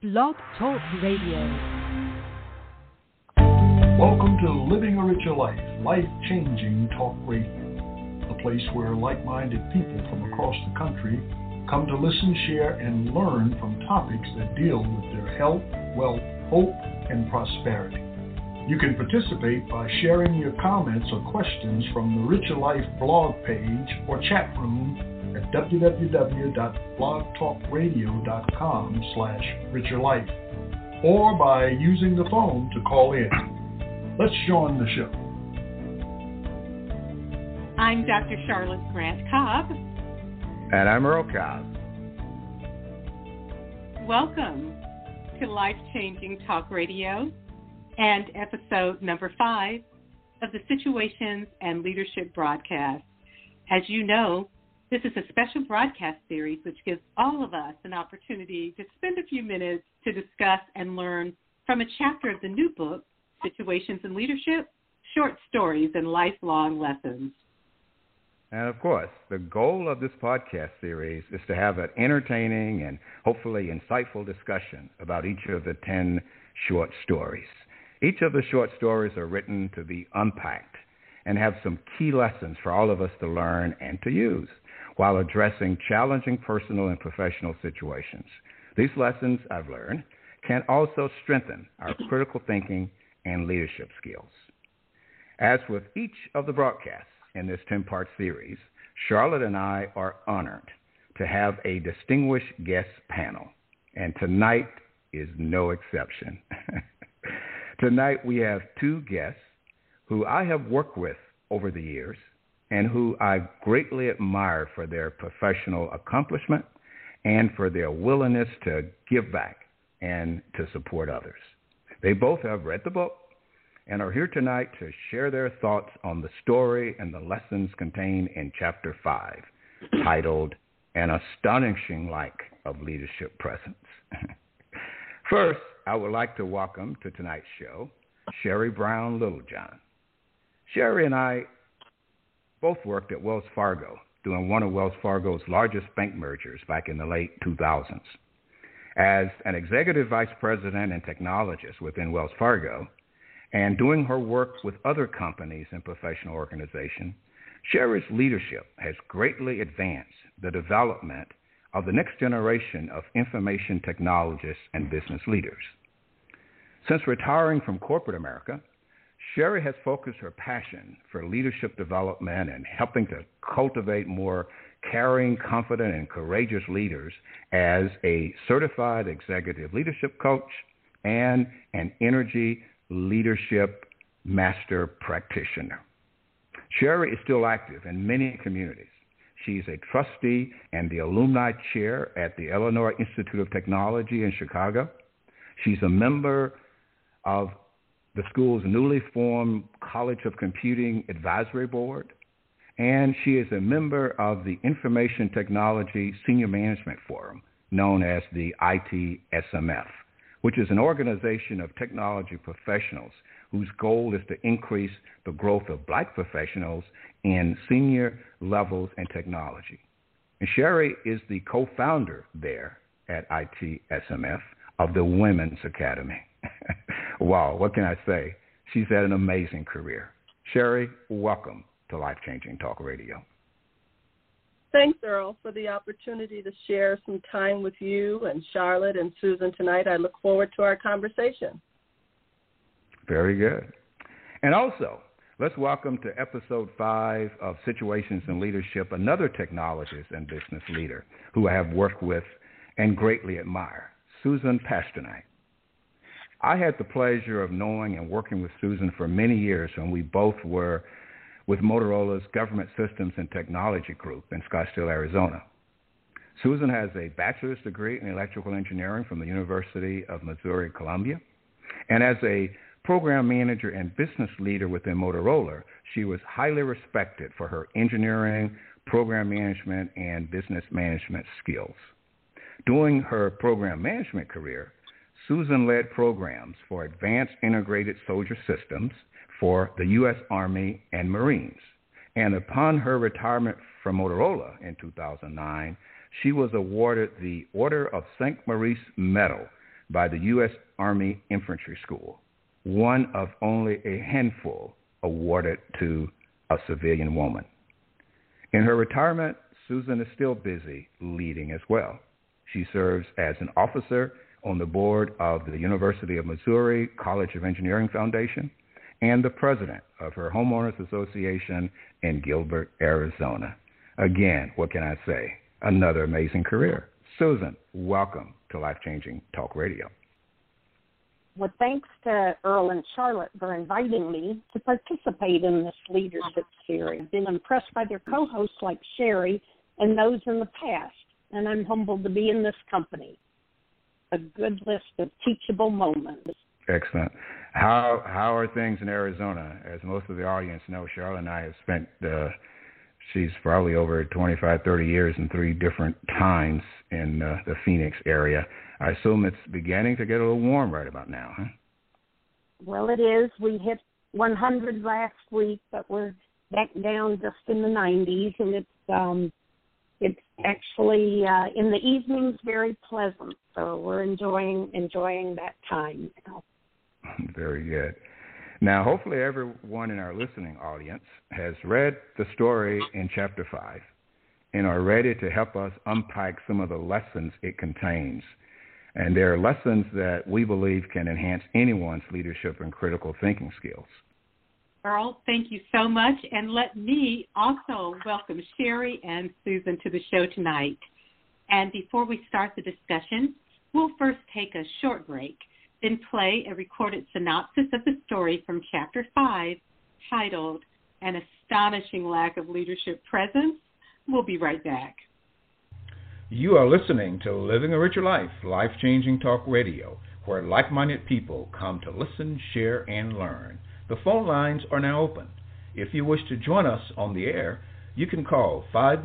Blog Talk Radio. Welcome to Living a Richer Life, life-changing talk radio, a place where like-minded people from across the country come to listen, share, and learn from topics that deal with their health, wealth, hope, and prosperity. You can participate by sharing your comments or questions from the Richer Life blog page or chat room at www.blogtalkradio.com/richerlife, or by using the phone to call in. Let's join the show. I'm Dr. Charlotte Grant Cobb. And I'm Earl Cobb. Welcome to Life-Changing Talk Radio and episode number 5 of the Situations and Leadership broadcast. As you know, this is a special broadcast series which gives all of us an opportunity to spend a few minutes to discuss and learn from a chapter of the new book, Situations in Leadership, Short Stories and Lifelong Lessons. And of course, the goal of this podcast series is to have an entertaining and hopefully insightful discussion about each of the 10 short stories. Each of the short stories are written to be unpacked and have some key lessons for all of us to learn and to use while addressing challenging personal and professional situations. These lessons, I've learned, can also strengthen our critical thinking and leadership skills. As with each of the broadcasts in this 10-part series, Charlotte and I are honored to have a distinguished guest panel, and tonight is no exception. Tonight we have 2 guests who I have worked with over the years and who I greatly admire for their professional accomplishment and for their willingness to give back and to support others. They both have read the book and are here tonight to share their thoughts on the story and the lessons contained in Chapter 5, titled An Astonishing Lack of Leadership Presence. First, I would like to welcome to tonight's show Sherry Brown Littlejohn. Sherry and I both worked at Wells Fargo during one of Wells Fargo's largest bank mergers back in the late 2000s. As an executive vice president and technologist within Wells Fargo, and doing her work with other companies and professional organizations, Sherry's leadership has greatly advanced the development of the next generation of information technologists and business leaders. Since retiring from corporate America, Sherry has focused her passion for leadership development and helping to cultivate more caring, confident, and courageous leaders as a certified executive leadership coach and an energy leadership master practitioner. Sherry is still active in many communities. She's a trustee and the alumni chair at the Illinois Institute of Technology in Chicago. She's a member of the school's newly formed College of Computing Advisory Board, and she is a member of the Information Technology Senior Management Forum, known as the ITSMF, which is an organization of technology professionals whose goal is to increase the growth of Black professionals in senior levels in technology. And Sherry is the co-founder there at ITSMF of the Women's Academy. Wow, what can I say? She's had an amazing career. Sherry, welcome to Life-Changing Talk Radio. Thanks, Earl, for the opportunity to share some time with you and Charlotte and Susan tonight. I look forward to our conversation. Very good. And also, let's welcome to episode 5 of Situations in Leadership another technologist and business leader who I have worked with and greatly admire, Susan Pasternak. I had the pleasure of knowing and working with Susan for many years when we both were with Motorola's Government Systems and Technology Group in Scottsdale, Arizona. Susan has a bachelor's degree in electrical engineering from the University of Missouri-Columbia, and as a program manager and business leader within Motorola, she was highly respected for her engineering, program management, and business management skills. During her program management career, Susan led programs for advanced integrated soldier systems for the U.S. Army and Marines. And upon her retirement from Motorola in 2009, she was awarded the Order of St. Maurice Medal by the U.S. Army Infantry School, one of only a handful awarded to a civilian woman. In her retirement, Susan is still busy leading as well. She serves as an officer on the board of the University of Missouri College of Engineering Foundation and the president of her homeowners association in Gilbert, Arizona. Again, what can I say? Another amazing career. Susan, welcome to Life Changing Talk Radio. Well, thanks to Earl and Charlotte for inviting me to participate in this leadership series. I've been impressed by their co-hosts like Sherry and those in the past, and I'm humbled to be in this company. A good list of teachable moments. Excellent. How are things in Arizona? As most of the audience know, Charlotte and I have spent, she's probably over 25, 30 years in 3 different times in the Phoenix area. I assume it's beginning to get a little warm right about now, huh? Well, it is. We hit 100 last week, but we're back down just in the 90s, and it's actually in the evenings very pleasant. So we're enjoying that time now. Very good. Now, hopefully everyone in our listening audience has read the story in Chapter 5 and are ready to help us unpack some of the lessons it contains. And there are lessons that we believe can enhance anyone's leadership and critical thinking skills. Earl, thank you so much. And let me also welcome Sherry and Susan to the show tonight. And before we start the discussion, we'll first take a short break, then play a recorded synopsis of the story from Chapter 5 titled An Astonishing Lack of Leadership Presence. We'll be right back. You are listening to Living a Richer Life, Life-Changing Talk Radio, where like-minded people come to listen, share, and learn. The phone lines are now open. If you wish to join us on the air, you can call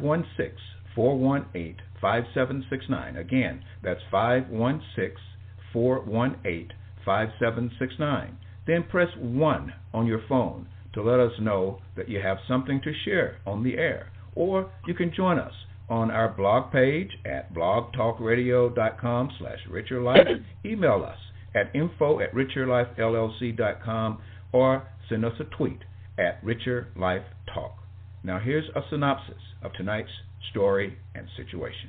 516-418-5769. Again, that's 516-418-5769. Then press 1 on your phone to let us know that you have something to share on the air. Or you can join us on our blog page at blogtalkradio.com/richerlife. Email us at info@richerlifellc.com or send us a tweet at richerlifetalk. Now here's a synopsis of tonight's story and situation.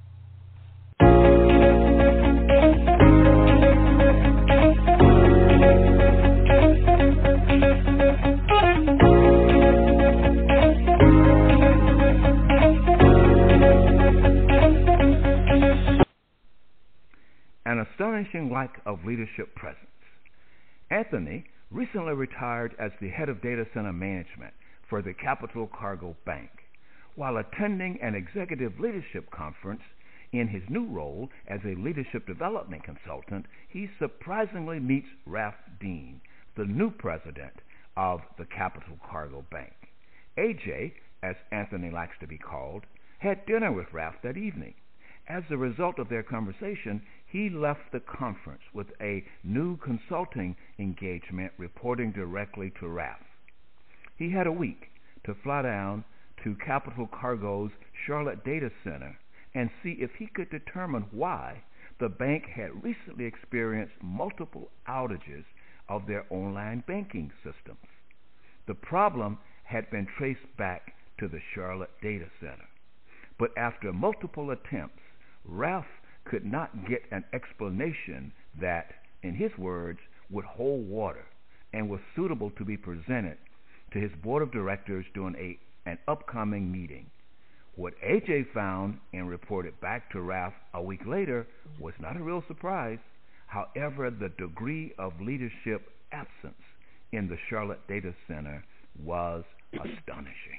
An astonishing lack of leadership presence. Anthony recently retired as the head of data center management for the Capital Cargo Bank. While attending an executive leadership conference in his new role as a leadership development consultant, he surprisingly meets Ralph Dean, the new president of the Capital Cargo Bank. AJ, as Anthony likes to be called, had dinner with Ralph that evening. As a result of their conversation, he left the conference with a new consulting engagement reporting directly to Ralph. He had a week to fly down to Capital Cargo's Charlotte data center and see if he could determine why the bank had recently experienced multiple outages of their online banking systems. The problem had been traced back to the Charlotte data center. But after multiple attempts, Ralph could not get an explanation that, in his words, would hold water and was suitable to be presented to his board of directors during an upcoming meeting. What AJ found and reported back to Ralph a week later was not a real surprise. However, the degree of leadership absence in the Charlotte data center was astonishing.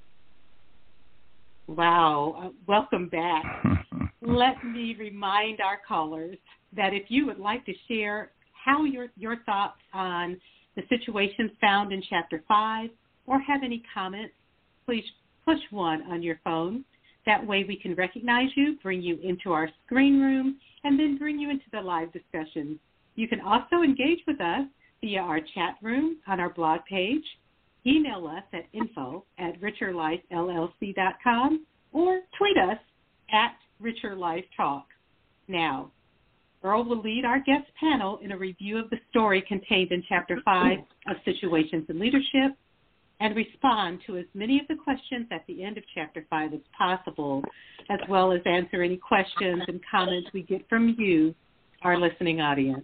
Wow. Welcome back. Let me remind our callers that if you would like to share how your thoughts on the situations found in Chapter 5 or have any comments, please push 1 on your phone. That way we can recognize you, bring you into our screen room, and then bring you into the live discussion. You can also engage with us via our chat room on our blog page. Email us at info@richerlifellc.com or tweet us at richerlifetalk. Now, Earl will lead our guest panel in a review of the story contained in Chapter 5 of Situations in Leadership and respond to as many of the questions at the end of Chapter 5 as possible, as well as answer any questions and comments we get from you, our listening audience.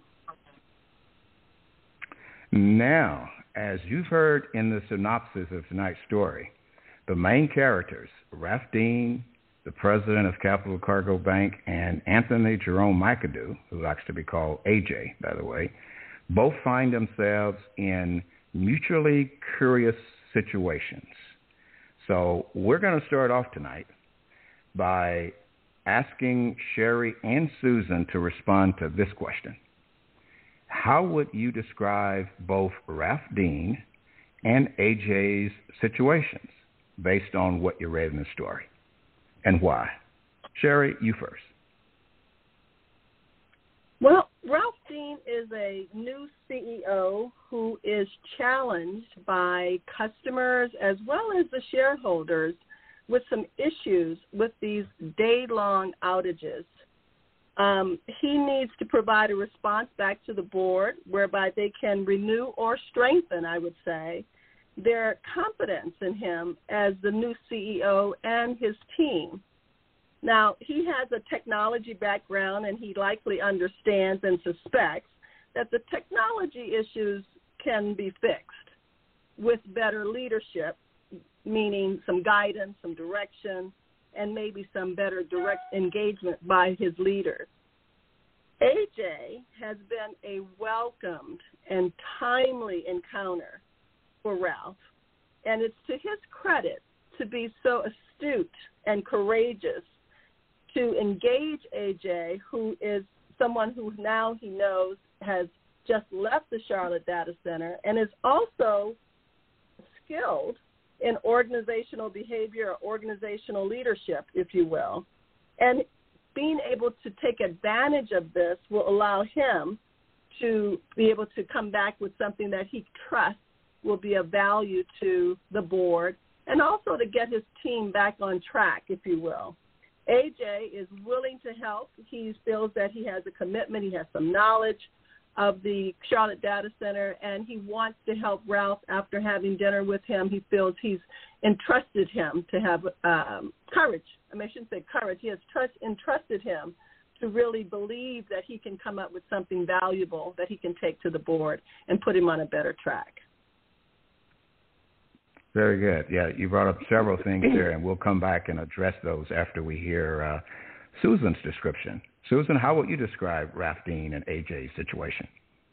Now, as you've heard in the synopsis of tonight's story, the main characters, Ralph Dean, the president of Capital Cargo Bank, and Anthony Jerome McAdoo, who likes to be called AJ, by the way, both find themselves in mutually curious situations. So we're going to start off tonight by asking Sherry and Susan to respond to this question. How would you describe both Ralph Dean and AJ's situations based on what you read in the story, and why? Sherry, you first. Well, Ralph Dean is a new CEO who is challenged by customers as well as the shareholders with some issues with these day-long outages. He needs to provide a response back to the board whereby they can renew or strengthen, I would say, their confidence in him as the new CEO and his team. Now, he has a technology background, and he likely understands and suspects that the technology issues can be fixed with better leadership, meaning some guidance, some direction, and maybe some better direct engagement by his leaders. AJ has been a welcomed and timely encounter for Ralph, and it's to his credit to be so astute and courageous to engage AJ, who is someone who now he knows has just left the Charlotte Data Center and is also skilled in organizational behavior or organizational leadership, if you will. And being able to take advantage of this will allow him to be able to come back with something that he trusts will be of value to the board, and also to get his team back on track, if you will. AJ is willing to help. He feels that he has a commitment. He has some knowledge of the Charlotte Data Center, and he wants to help Ralph. After having dinner with him, he feels he's entrusted him to have courage. I mean, I shouldn't say courage. He has entrusted him to really believe that he can come up with something valuable that he can take to the board and put him on a better track. Very good. Yeah, you brought up several things there, and we'll come back and address those after we hear Susan's description. Susan, how would you describe Ralph Dean and AJ's situation?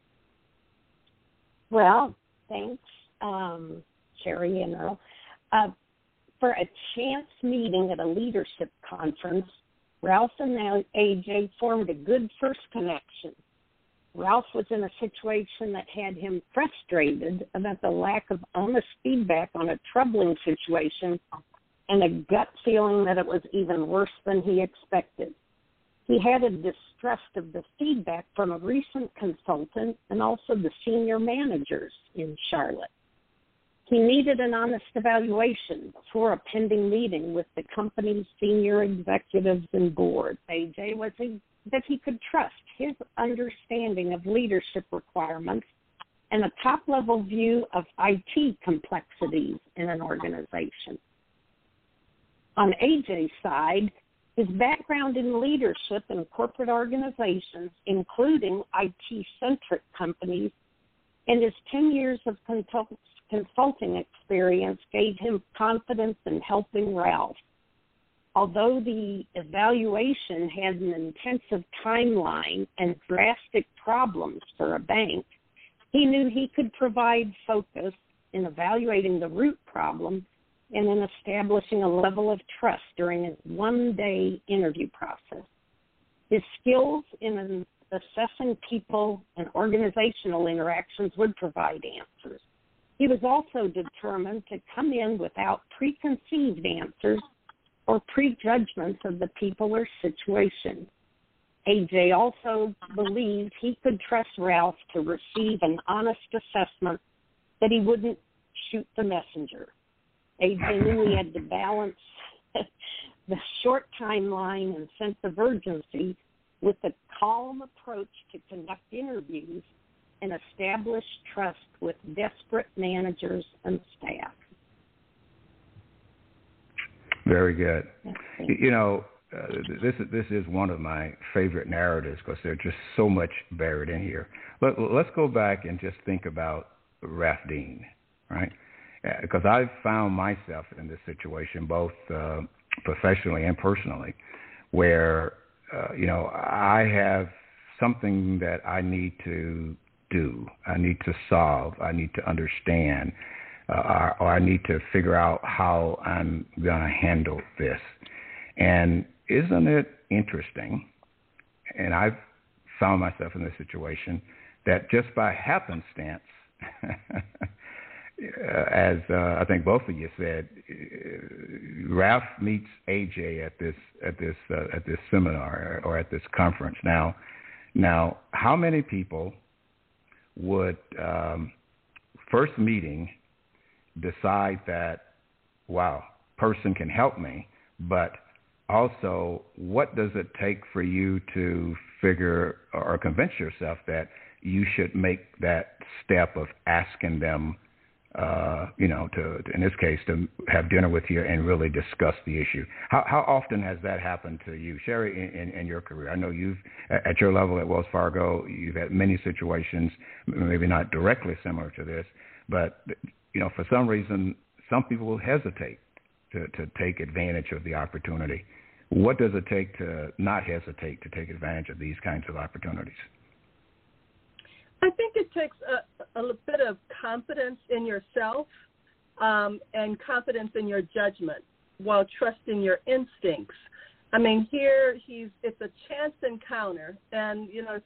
Well, thanks, Sherry and Earl. For a chance meeting at a leadership conference, Ralph and AJ formed a good first connection. Ralph was in a situation that had him frustrated about the lack of honest feedback on a troubling situation and a gut feeling that it was even worse than he expected. He had a distrust of the feedback from a recent consultant and also the senior managers in Charlotte. He needed an honest evaluation before a pending meeting with the company's senior executives and board. AJ was that he could trust his understanding of leadership requirements and a top-level view of IT complexities in an organization. On AJ's side, his background in leadership in corporate organizations, including IT-centric companies, and his 10 years of consulting experience gave him confidence in helping Ralph. Although the evaluation had an intensive timeline and drastic problems for a bank, he knew he could provide focus in evaluating the root problem and in establishing a level of trust during his one-day interview process. His skills in assessing people and organizational interactions would provide answers. He was also determined to come in without preconceived answers or prejudgments of the people or situation. AJ also believed he could trust Ralph to receive an honest assessment that he wouldn't shoot the messenger. AJ knew he had to balance the short timeline and sense of urgency with a calm approach to conduct interviews and establish trust with desperate managers and staff. Very good. You know, this is one of my favorite narratives because there's just so much buried in here. Let's go back and just think about Ralph Dean, right? Because I've found myself in this situation, both professionally and personally, where, you know, I have something that I need to do, I need to solve, I need to understand, or I need to figure out how I'm going to handle this. And isn't it interesting, and I've found myself in this situation, that just by happenstance, as I think both of you said, Ralph meets AJ at this seminar or at this conference. Now, how many people would first meeting decide that, wow, person can help me, but also what does it take for you to figure or convince yourself that you should make that step of asking them, you know, to in this case, to have dinner with you and really discuss the issue? How often has that happened to you, Sherry, in your career? I know you've, at your level at Wells Fargo, you've had many situations, maybe not directly similar to this, but, you know, for some reason, some people will hesitate to take advantage of the opportunity. What does it take to not hesitate to take advantage of these kinds of opportunities? I think it takes a bit of confidence in yourself and confidence in your judgment while trusting your instincts. I mean, here it's a chance encounter, and, you know,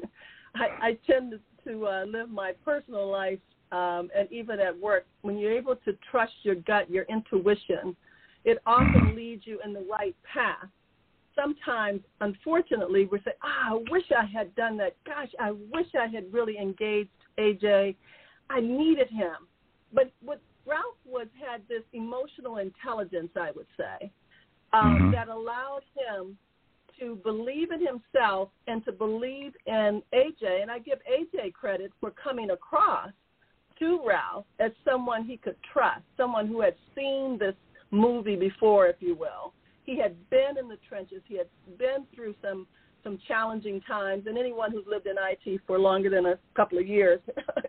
I tend to live my personal life and even at work. When you're able to trust your gut, your intuition, it often leads you in the right path. Sometimes, unfortunately, we say, I wish I had done that. Gosh, I wish I had really engaged AJ. I needed him. But what Ralph had this emotional intelligence, I would say, that allowed him to believe in himself and to believe in AJ. And I give AJ credit for coming across to Ralph as someone he could trust, someone who had seen this movie before, if you will. He had been in the trenches. He had been through some challenging times, and anyone who's lived in IT for longer than a couple of years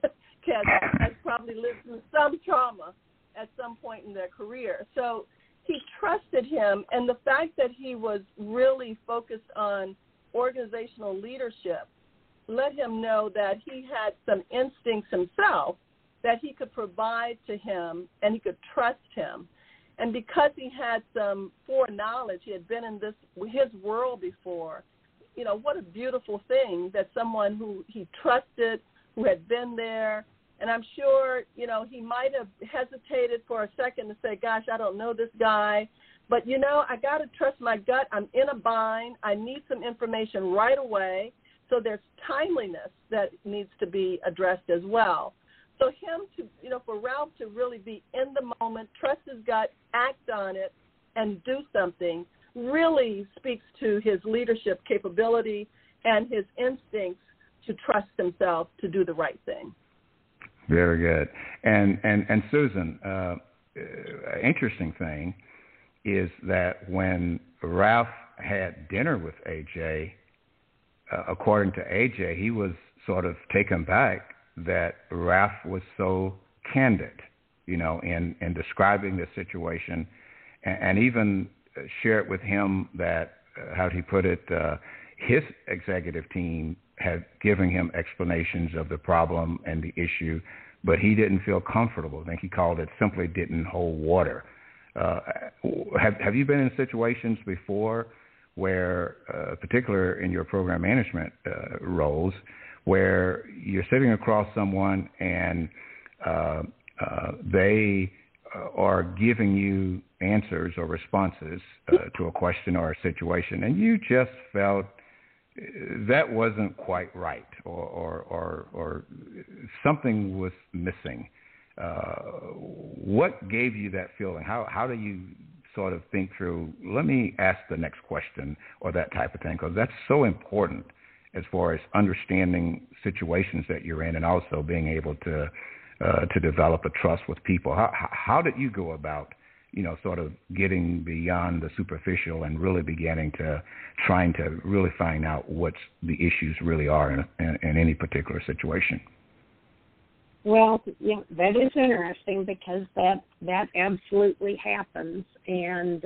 has probably lived through some trauma at some point in their career. So he trusted him, and the fact that he was really focused on organizational leadership let him know that he had some instincts himself that he could provide to him, and he could trust him. And because he had some foreknowledge, he had been in his world before, you know, what a beautiful thing that someone who he trusted, who had been there, and I'm sure, you know, he might have hesitated for a second to say, gosh, I don't know this guy, but, you know, I got to trust my gut. I'm in a bind. I need some information right away. So there's timeliness that needs to be addressed as well. So for Ralph to really be in the moment, trust his gut, act on it, and do something really speaks to his leadership capability and his instincts to trust himself to do the right thing. Very good. And Susan, interesting thing is that when Ralph had dinner with AJ, according to AJ, he was sort of taken back that Ralph was so candid, you know, in describing the situation, and even shared with him that, how'd he put it, his executive team had given him explanations of the problem and the issue, but he didn't feel comfortable. I think he called it simply didn't hold water. Have you been in situations before where, particular in your program management roles, where you're sitting across someone and they are giving you answers or responses to a question or a situation, and you just felt that wasn't quite right, or something was missing? What gave you that feeling? How do you sort of think through, let me ask the next question or that type of thing, because that's so important as far as understanding situations that you're in and also being able to develop a trust with people. How did you go about, sort of getting beyond the superficial and really beginning to trying to really find out what the issues really are in any particular situation? Well, yeah, that is interesting because that absolutely happens, and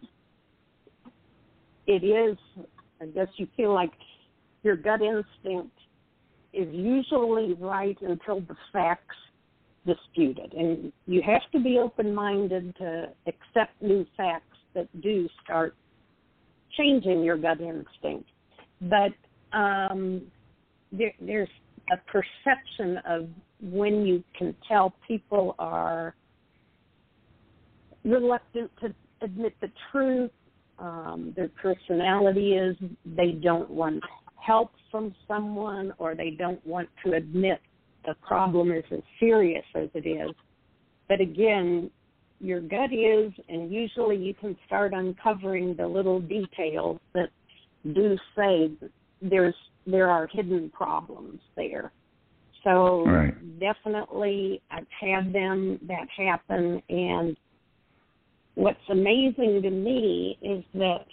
it is, I guess you feel like your gut instinct is usually right until the facts dispute it, and you have to be open-minded to accept new facts that do start changing your gut instinct. But there's a perception of when you can tell people are reluctant to admit the truth. Their personality is they don't want help from someone, or they don't want to admit the problem is as serious as it is. But again, your gut is, and usually you can start uncovering the little details that do say there are hidden problems there. So Definitely I've had that happen, and what's amazing to me is that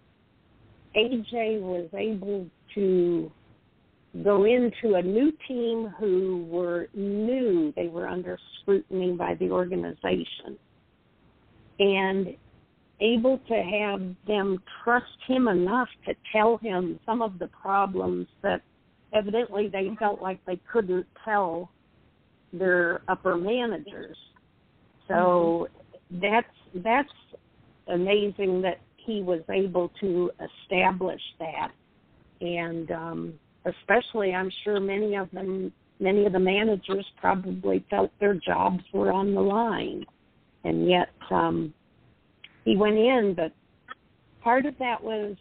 AJ was able to go into a new team who were new. They were under scrutiny by the organization, and able to have them trust him enough to tell him some of the problems that evidently they felt like they couldn't tell their upper managers. So that's amazing that he was able to establish that. And especially, I'm sure many of the managers probably felt their jobs were on the line. And yet he went in, but part of that was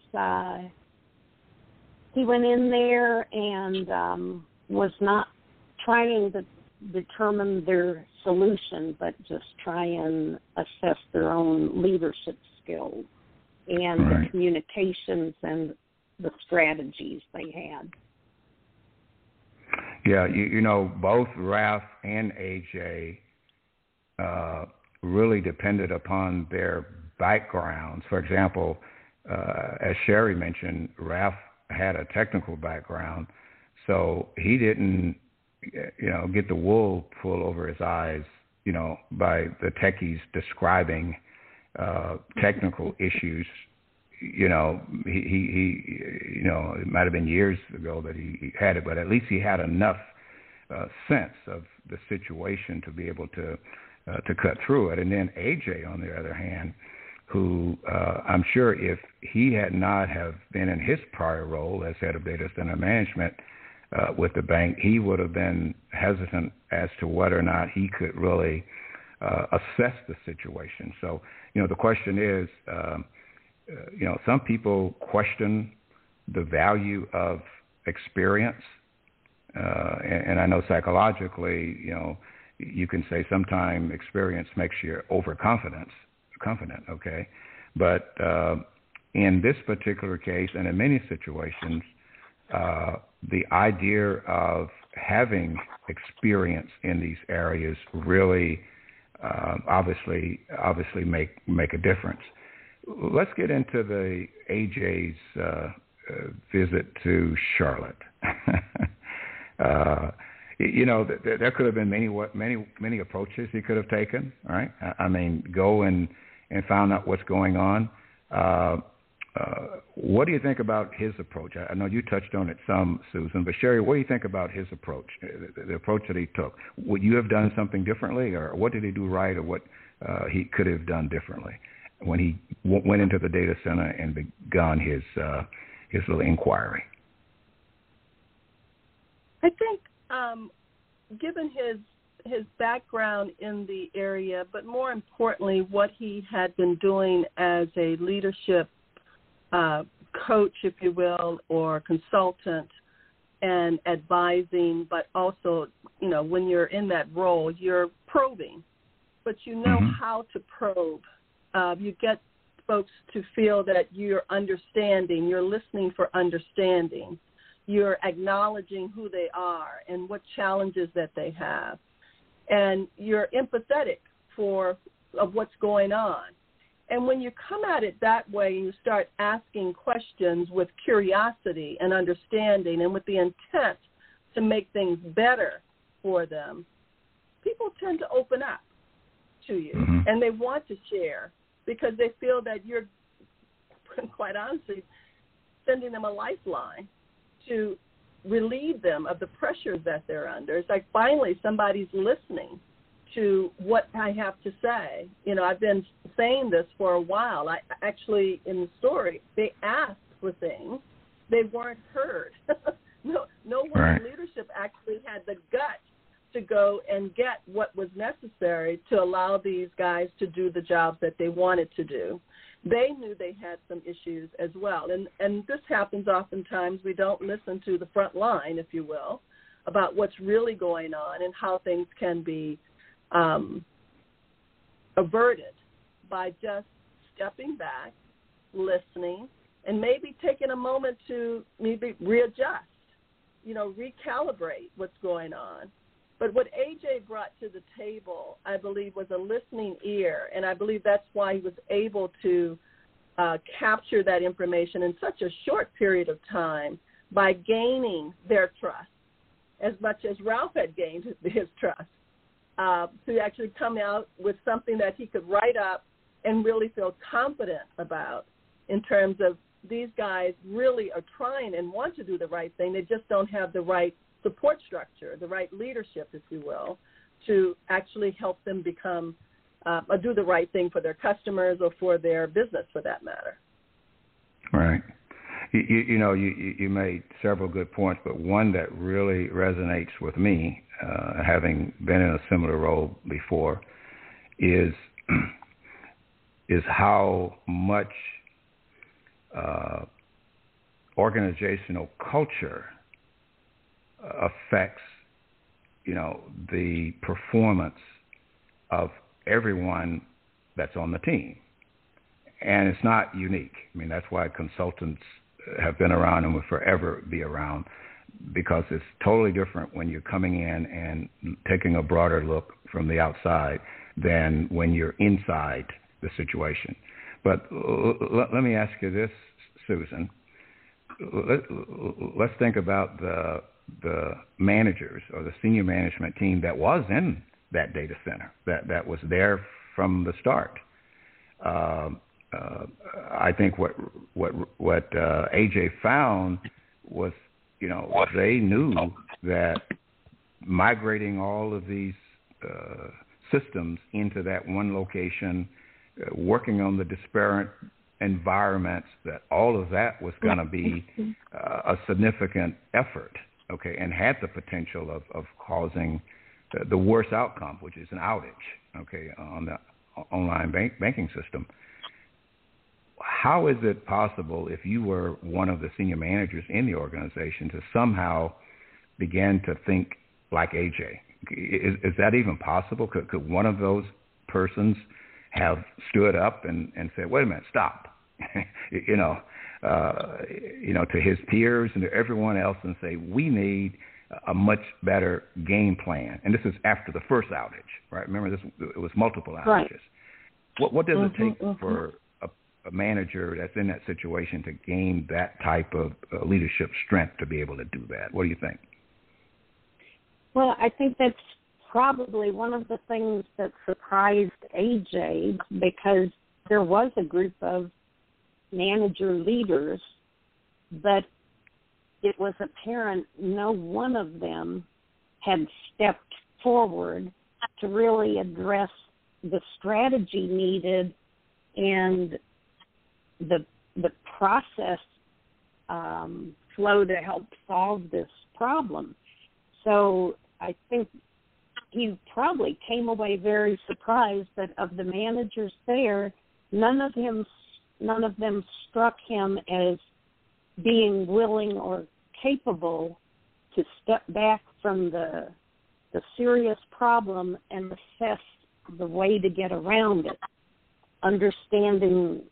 he went in there and was not trying to determine their solution, but just try and assess their own leadership skills and the communications and the strategies they had. Yeah, you know, both Ralph and AJ really depended upon their backgrounds. For example, as Sherry mentioned, Ralph had a technical background, so he didn't, get the wool pulled over his eyes, by the techies describing technical issues. He it might have been years ago that he had it, but at least he had enough sense of the situation to be able to cut through it. And then AJ, on the other hand, who I'm sure if he had not have been in his prior role as head of data center management with the bank, he would have been hesitant as to whether or not he could really assess the situation. So, the question is, some people question the value of experience, and I know psychologically, you can say sometimes experience makes you confident, okay? But in this particular case, and in many situations, the idea of having experience in these areas really obviously make a difference. Let's get into the AJ's visit to Charlotte. There could have been many approaches he could have taken. All right, I mean, go and found out what's going on. What do you think about his approach? I know you touched on it some, Susan, but Sherry, what do you think about his approach, the approach that he took? Would you have done something differently, or what did he do right, or what he could have done differently when he went into the data center and began his little inquiry? I think, given his background in the area, but more importantly, what he had been doing as a leadership coach, if you will, or consultant, and advising, but also, when you're in that role, you're probing, but you know how to probe. You get folks to feel that you're understanding, you're listening for understanding, you're acknowledging who they are and what challenges that they have, and you're empathetic of what's going on. And when you come at it that way and you start asking questions with curiosity and understanding and with the intent to make things better for them, people tend to open up to you, and they want to share because they feel that you're, quite honestly, sending them a lifeline to relieve them of the pressures that they're under. It's like finally somebody's listening to what I have to say. You know, I've been saying this for a while. I actually, in the story, they asked for things. They weren't heard. No one in leadership actually had the guts to go and get what was necessary to allow these guys to do the jobs that they wanted to do. They knew they had some issues as well. And this happens oftentimes. We don't listen to the front line, if you will, about what's really going on and how things can be averted by just stepping back, listening, and maybe taking a moment to maybe readjust, recalibrate what's going on. But what AJ brought to the table, I believe, was a listening ear, and I believe that's why he was able to capture that information in such a short period of time by gaining their trust, as much as Ralph had gained his trust, to actually come out with something that he could write up and really feel confident about in terms of these guys really are trying and want to do the right thing. They just don't have the right support structure, the right leadership, if you will, to actually help them become or do the right thing for their customers or for their business, for that matter. Right. You made several good points, but one that really resonates with me, having been in a similar role before, is how much organizational culture affects, the performance of everyone that's on the team. And it's not unique. I mean, that's why consultants have been around and will forever be around, because it's totally different when you're coming in and taking a broader look from the outside than when you're inside the situation. But let me ask you this, Susan. Let's think about the managers or the senior management team that was in that data center, that was there from the start. I think what AJ found was, they knew that migrating all of these systems into that one location, working on the disparate environments, that all of that was going to be a significant effort, okay, and had the potential of causing the worst outcome, which is an outage, okay, on the online banking system. How is it possible, if you were one of the senior managers in the organization, to somehow begin to think like AJ? Is that even possible? Could one of those persons have stood up and said, wait a minute, stop, to his peers and to everyone else, and say, we need a much better game plan? And this is after the first outage, right? Remember, it was multiple outages. Right. What does it take for a manager that's in that situation to gain that type of leadership strength to be able to do that? What do you think? Well, I think that's probably one of the things that surprised AJ, because there was a group of manager leaders, but it was apparent no one of them had stepped forward to really address the strategy needed and the process flow to help solve this problem. So I think he probably came away very surprised that of the managers there, none of them struck him as being willing or capable to step back from the serious problem and assess the way to get around it, understanding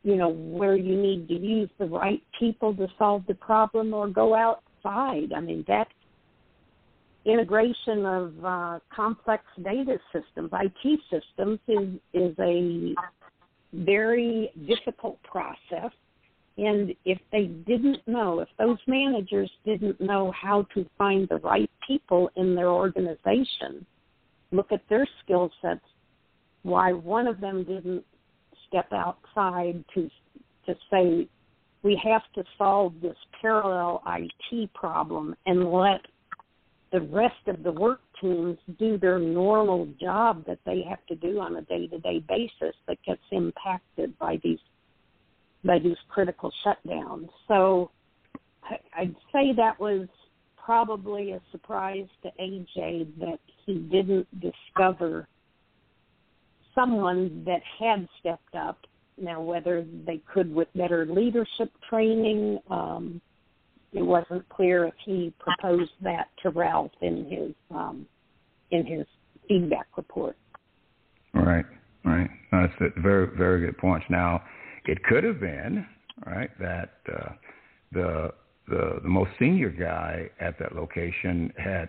where you need to use the right people to solve the problem or go outside. I mean, that integration of complex data systems, IT systems, is a very difficult process. And if those managers didn't know how to find the right people in their organization, look at their skill sets, why one of them didn't step outside to say, we have to solve this parallel IT problem and let the rest of the work teams do their normal job that they have to do on a day-to-day basis that gets impacted by these critical shutdowns. So I'd say that was probably a surprise to AJ that he didn't discover someone that had stepped up. Now, whether they could with better leadership training, it wasn't clear if he proposed that to Ralph in his feedback report. Right. That's a very, very good point. Now, it could have been, right, that the most senior guy at that location had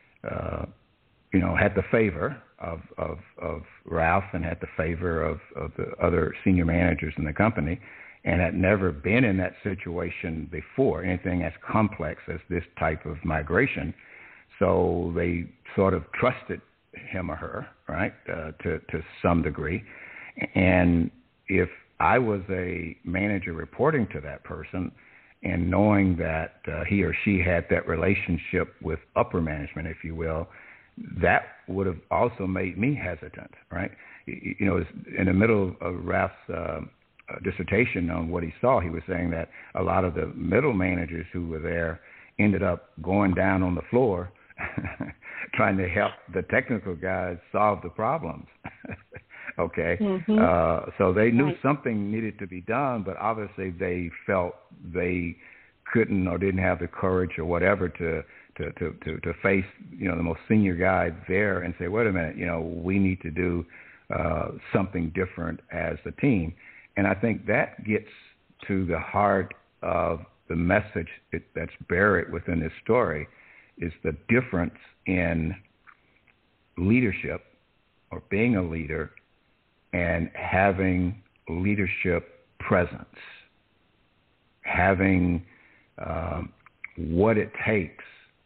the favor of Ralph and had the favor of the other senior managers in the company, and had never been in that situation before, anything as complex as this type of migration. So they sort of trusted him or her, right, to some degree. And if I was a manager reporting to that person and knowing that he or she had that relationship with upper management, if you will, that would have also made me hesitant, right? In the middle of Ralph's dissertation on what he saw, he was saying that a lot of the middle managers who were there ended up going down on the floor trying to help the technical guys solve the problems. Okay. Mm-hmm. So they knew something needed to be done, but obviously they felt they couldn't or didn't have the courage or whatever to face, the most senior guy there and say, wait a minute, we need to do something different as a team. And I think that gets to the heart of the message that's buried within this story, is the difference in leadership or being a leader and having leadership presence, having what it takes.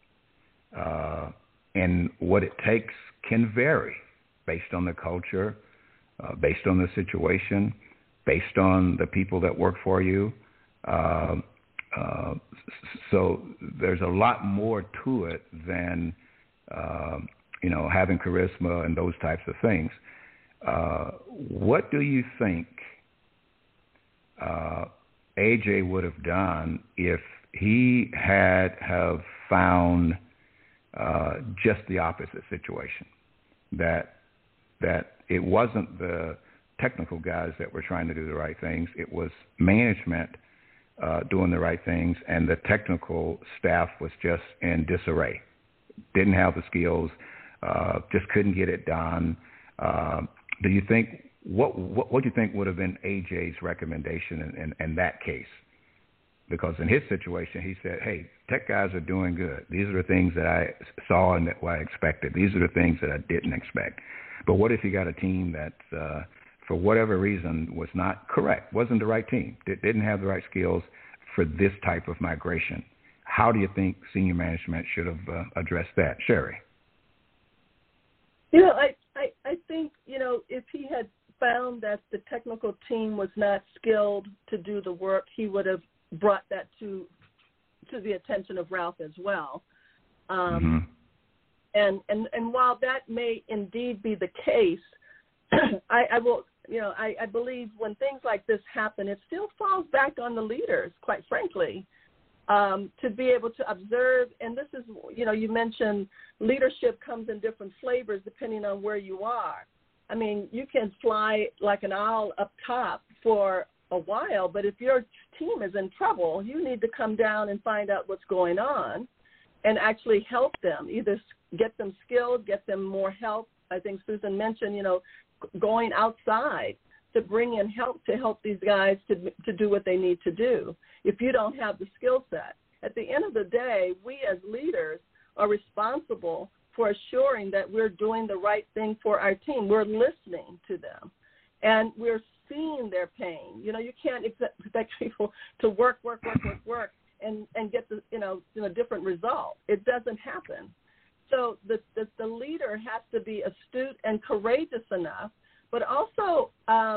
And what it takes can vary based on the culture, based on the situation, based on the people that work for you. So there's a lot more to it than, having charisma and those types of things. What do you think AJ would have done if he have found just the opposite situation, that it wasn't the technical guys that were trying to do the right things, it was management doing the right things, and the technical staff was just in disarray, didn't have the skills, just couldn't get it done. Do you think what do you think would have been AJ's recommendation in that case? Because in his situation, he said, hey, tech guys are doing good. These are the things that I saw and what I expected. These are the things that I didn't expect. But what if you got a team that, for whatever reason, was not correct, wasn't the right team, didn't have the right skills for this type of migration? How do you think senior management should have addressed that? Sherry? I think, if he had found that the technical team was not skilled to do the work, he would have brought that to the attention of Ralph as well. And while that may indeed be the case, I believe when things like this happen, it still falls back on the leaders, quite frankly, to be able to observe. And this is, you mentioned leadership comes in different flavors depending on where you are. I mean, you can fly like an owl up top for a while, but if your team is in trouble, you need to come down and find out what's going on and actually help them, either get them skilled, get them more help. I think Susan mentioned, going outside to bring in help to help these guys to do what they need to do if you don't have the skill set. At the end of the day, we as leaders are responsible for assuring that we're doing the right thing for our team. We're listening to them, and we're seeing their pain. You know, you can't expect people to work, and get the different result. It doesn't happen. So the leader has to be astute and courageous enough, but also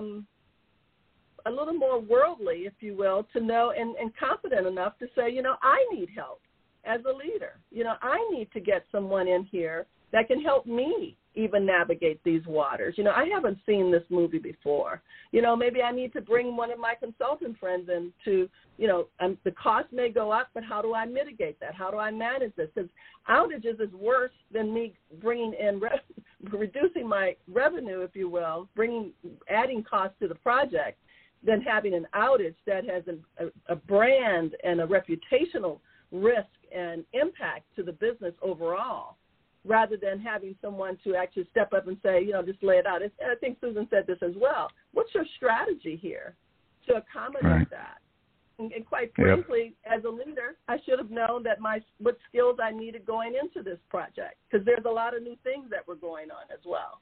a little more worldly, if you will, to know and confident enough to say, you know, I need help as a leader. You know, I need to get someone in here that can help me even navigate these waters. You know, I haven't seen this movie before. You know, maybe I need to bring one of my consultant friends in to, you know, the cost may go up, but how do I mitigate that? How do I manage this? Because outages is worse than me bringing in, reducing my revenue, if you will, adding cost to the project, than having an outage that has a brand and a reputational risk and impact to the business overall, rather than having someone to actually step up and say, you know, just lay it out. And I think Susan said this as well. What's your strategy here to accommodate that? And quite frankly, as a leader, I should have known that what skills I needed going into this project, because there's a lot of new things that were going on as well.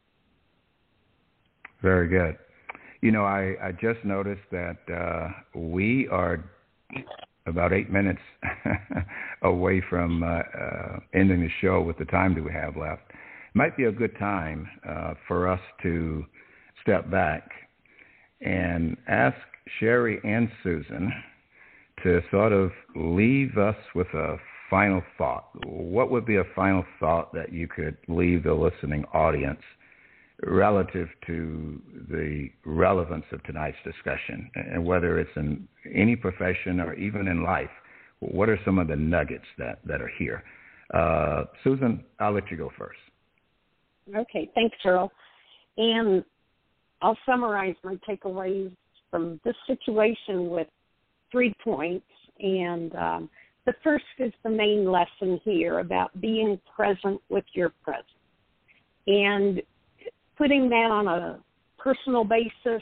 Very good. You know, I just noticed that we are about 8 minutes away from ending the show with the time that we have left. It might be a good time for us to step back and ask Sherry and Susan to sort of leave us with a final thought. What would be a final thought that you could leave the listening audience relative to the relevance of tonight's discussion, and whether it's in any profession or even in life? What are some of the nuggets that are here? Susan, I'll let you go first. Okay, thanks, Earl. And I'll summarize my takeaways from this situation with 3 points. And the first is the main lesson here about being present with your present. And putting that on a personal basis,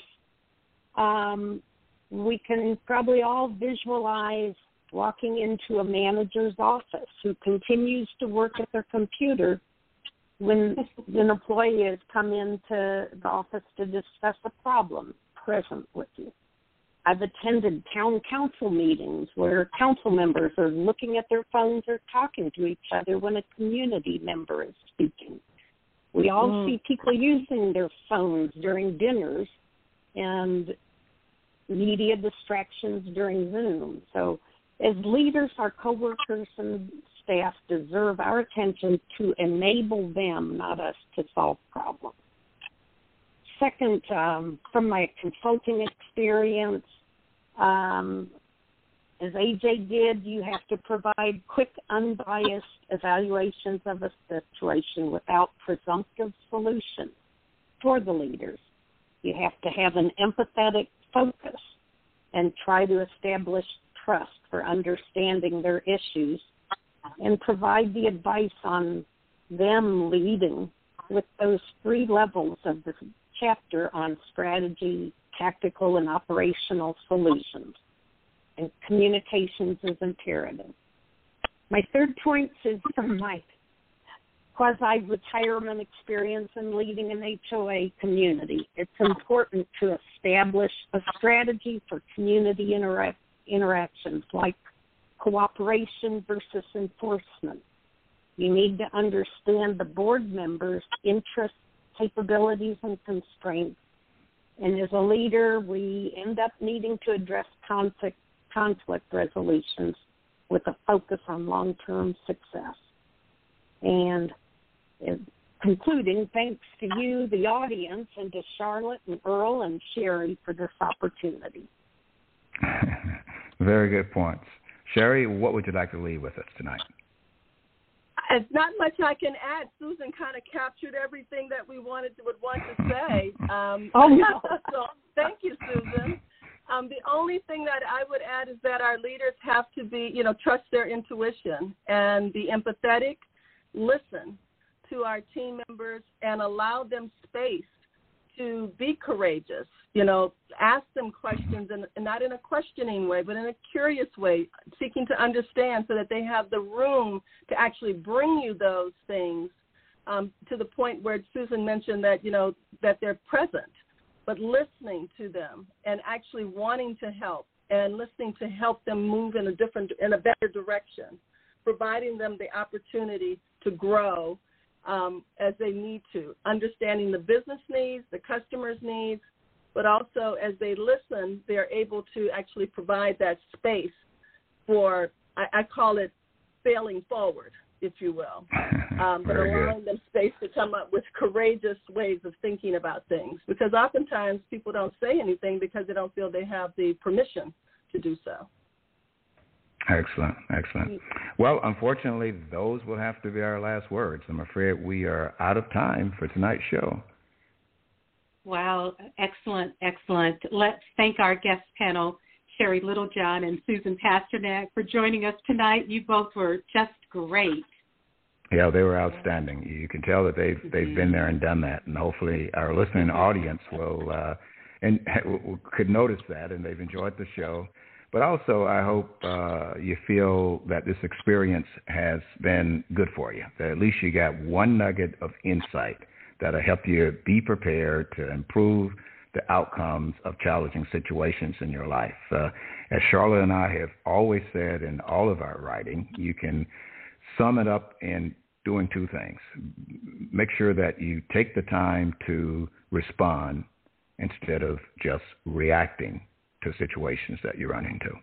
we can probably all visualize walking into a manager's office who continues to work at their computer when an employee has come into the office to discuss a problem present with you. I've attended town council meetings where council members are looking at their phones or talking to each other when a community member is speaking. We all see people using their phones during dinners and media distractions during Zoom. So as leaders, our coworkers and staff deserve our attention to enable them, not us, to solve problems. Second, from my consulting experience, as AJ did, you have to provide quick, unbiased evaluations of a situation without presumptive solutions for the leaders. You have to have an empathetic focus and try to establish trust for understanding their issues and provide the advice on them leading with those 3 levels of the chapter on strategy, tactical, and operational solutions. And communications is imperative. My third point is from my quasi-retirement experience in leading an HOA community. It's important to establish a strategy for community interactions, like cooperation versus enforcement. You need to understand the board members' interests, capabilities, and constraints. And as a leader, we end up needing to address conflict resolutions with a focus on long-term success. And concluding, thanks to you, the audience, and to Charlotte and Earl and Sherry for this opportunity. Very good points. Sherry, what would you like to leave with us tonight? There's not much I can add. Susan kind of captured everything that we would want to say. So thank you, Susan. The only thing that I would add is that our leaders have to be, trust their intuition and be empathetic, listen to our team members, and allow them space to be courageous. Ask them questions, and not in a questioning way, but in a curious way, seeking to understand so that they have the room to actually bring you those things to the point where Susan mentioned that, that they're present, but listening to them and actually wanting to help and listening to help them move in a better direction, providing them the opportunity to grow as they need to, understanding the business needs, the customer's needs, but also as they listen, they're able to actually provide that space for, I call it failing forward, if you will, but allowing them space to come up with courageous ways of thinking about things, because oftentimes people don't say anything because they don't feel they have the permission to do so. Excellent. Well, unfortunately, those will have to be our last words. I'm afraid we are out of time for tonight's show. Wow, excellent. Let's thank our guest panel, Sherry Littlejohn and Susan Pasternak, for joining us tonight. You both were just great. Yeah, they were outstanding. You can tell that they've been there and done that, and hopefully our listening audience could notice that, and they've enjoyed the show. But also, I hope you feel that this experience has been good for you, that at least you got one nugget of insight that'll help you be prepared to improve the outcomes of challenging situations in your life. As Charlotte and I have always said in all of our writing, you can sum it up in doing two things. Make sure that you take the time to respond instead of just reacting to situations that you run into.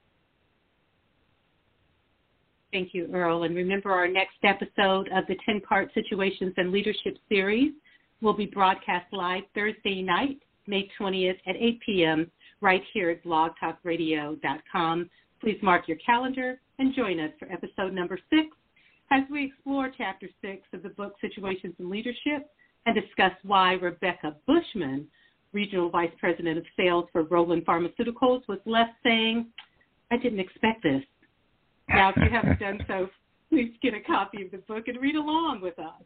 Thank you, Earl. And remember, our next episode of the 10-part Situations and Leadership series will be broadcast live Thursday night, May 20th at 8 p.m. right here at blogtalkradio.com. Please mark your calendar and join us for episode number 6 as we explore chapter 6 of the book Situations and Leadership and discuss why Rebecca Bushman, Regional Vice President of Sales for Roland Pharmaceuticals, was left saying, "I didn't expect this." Now, if you haven't done so, please get a copy of the book and read along with us.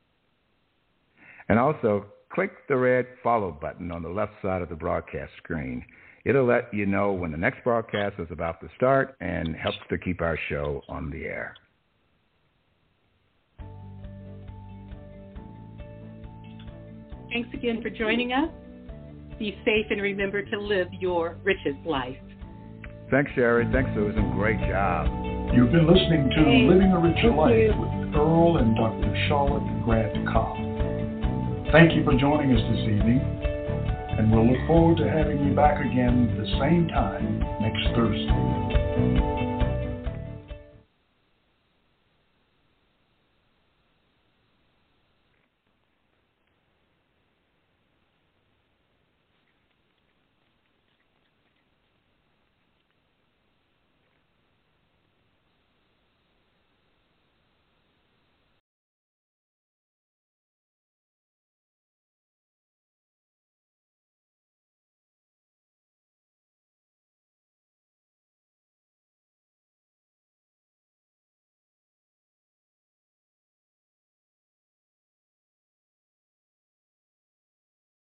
And also, click the red follow button on the left side of the broadcast screen. It'll let you know when the next broadcast is about to start and helps to keep our show on the air. Thanks again for joining us. Be safe and remember to live your richest life. Thanks, Sherry. Thanks, Susan. Great job. You've been listening to Living a Richer Life with Earl and Dr. Charlotte Grant Cobb. Thank you for joining us this evening, and we'll look forward to having you back again the same time next Thursday.